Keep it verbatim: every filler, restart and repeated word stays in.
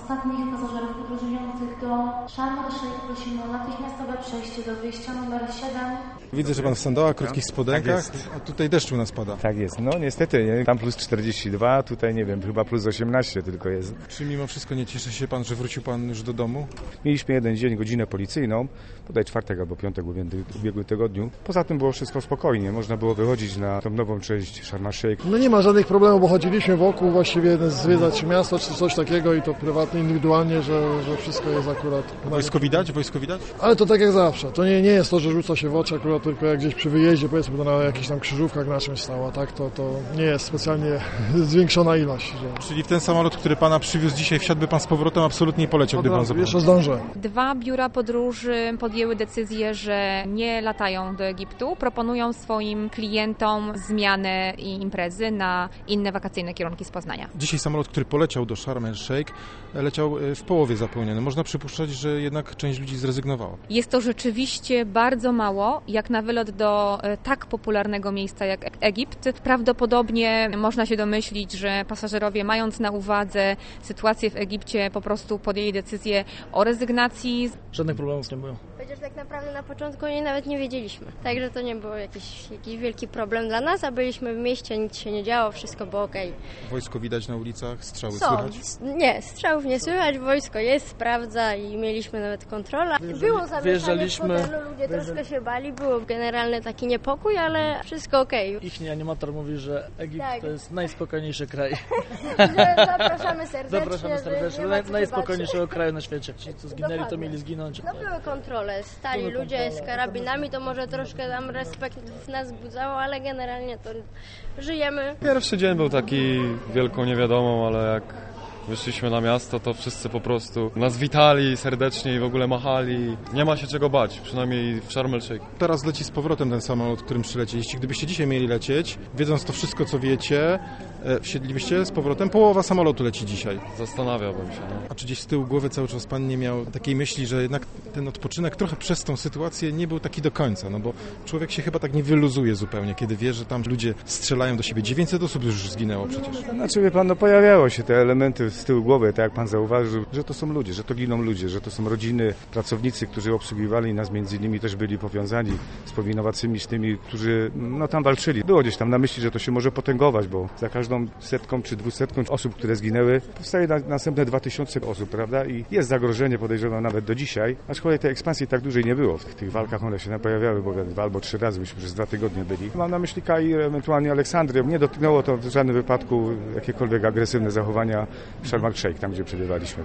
Ostatnich pasażerów podróżujących do Sharm el-Sheikh prosimy o natychmiastowe przejście do wyjścia numer siedem. Widzę, że pan w sandałach, krótkich spodenkach, Tak jest. a tutaj deszcz u nas pada. Tak jest, no niestety, nie? Tam plus czterdzieści dwa, tutaj nie wiem, chyba plus osiemnaście tylko jest. Czy mimo wszystko nie cieszy się pan, że wrócił pan już do domu? Mieliśmy jeden dzień, godzinę policyjną, bodaj czwartek albo piątek w ubiegłym tygodniu. Poza tym było wszystko spokojnie, można było wychodzić na tą nową część Sharm el-Sheikh. No nie ma żadnych problemów, bo chodziliśmy wokół, właściwie zwiedzać miasto czy coś takiego i to prywatnie, indywidualnie, że, że wszystko jest akurat... Wojsko widać? Wojsko widać? Ale to tak jak zawsze, to nie, nie jest to, że rzuca się w oczy akurat tylko jak gdzieś przy wyjeździe, powiedzmy to na jakichś tam krzyżówkach na czymś stała, tak, to, to nie jest specjalnie zwiększona ilość. Że... Czyli w ten samolot, który pana przywiózł dzisiaj, wsiadłby pan z powrotem, absolutnie nie poleciał, gdy pan zobaczył. Jeszcze zdążę. Dwa biura podróży podjęły decyzję, że nie latają do Egiptu, proponują swoim klientom zmianę i imprezy na inne wakacyjne kierunki z Poznania. Dzisiaj samolot, który poleciał do Sharm el-Sheikh, leciał w połowie zapełniony. Można przypuszczać, że jednak część ludzi zrezygnowała. Jest to rzeczywiście bardzo mało, jak na wylot do tak popularnego miejsca jak Egipt. Prawdopodobnie można się domyślić, że pasażerowie, mając na uwadze sytuację w Egipcie, po prostu podjęli decyzję o rezygnacji. Żadnych problemów nie było. Chociaż tak naprawdę na początku nie, nawet nie wiedzieliśmy. Także to nie było jakiś, jakiś wielki problem dla nas, a byliśmy w mieście, nic się nie działo, wszystko było okej. Wojsko widać na ulicach, strzały Są. słychać? Nie, strzałów nie słychać, wojsko jest, sprawdza i mieliśmy nawet kontrolę. Było zamieszanie w hotelu, ludzie troszkę się bali, było generalny taki niepokój, ale wszystko okej. Ich animator mówi, że Egipt tak. to jest najspokojniejszy kraj. Zapraszamy serdecznie. Zapraszamy serdecznie. Naj, najspokojniejszego kraju na świecie. Ci, co zginęli, Dokładnie. to mieli zginąć. No były kontrole, stali były ludzie kontrole. z karabinami, to może troszkę tam respekt w nas budzało, ale generalnie to żyjemy. Pierwszy dzień był taki wielką niewiadomą, ale jak wyszliśmy na miasto, to wszyscy po prostu nas witali serdecznie i w ogóle machali. Nie ma się czego bać, przynajmniej w Sharm el-Sheikh. Teraz leci z powrotem ten samolot, którym przylecieliście. Gdybyście dzisiaj mieli lecieć, wiedząc to wszystko, co wiecie, wsiedlibyście z powrotem? Połowa samolotu leci dzisiaj. Zastanawiałbym się. No. A czy gdzieś z tyłu głowy cały czas pan nie miał takiej myśli, że jednak ten odpoczynek trochę przez tą sytuację nie był taki do końca? No bo człowiek się chyba tak nie wyluzuje zupełnie, kiedy wie, że tam ludzie strzelają do siebie. dziewięćset osób już zginęło przecież. Znaczy, wie pan, no pojawiało się te elementy z tyłu głowy, tak jak pan zauważył, że to są ludzie, że to giną ludzie, że to są rodziny, pracownicy, którzy obsługiwali nas, między innymi też byli powiązani z powinowacymi, z tymi, którzy no tam walczyli. Było gdzieś tam na myśli, że to się może potęgować, bo za każdą setką czy dwusetką osób, które zginęły, powstaje na, następne dwa tysiące osób, prawda? I jest zagrożenie, podejrzewam, nawet do dzisiaj, aczkolwiek tej ekspansji tak dłużej nie było. W tych, tych walkach one się pojawiały, bo dwa albo trzy razy myśmy przez dwa tygodnie byli. Mam na myśli Kair, ewentualnie Aleksandrię. Nie dotknęło to w żadnym wypadku jakiekolwiek agresywne zachowania w Sharm el-Sheikh, tam gdzie przebywaliśmy.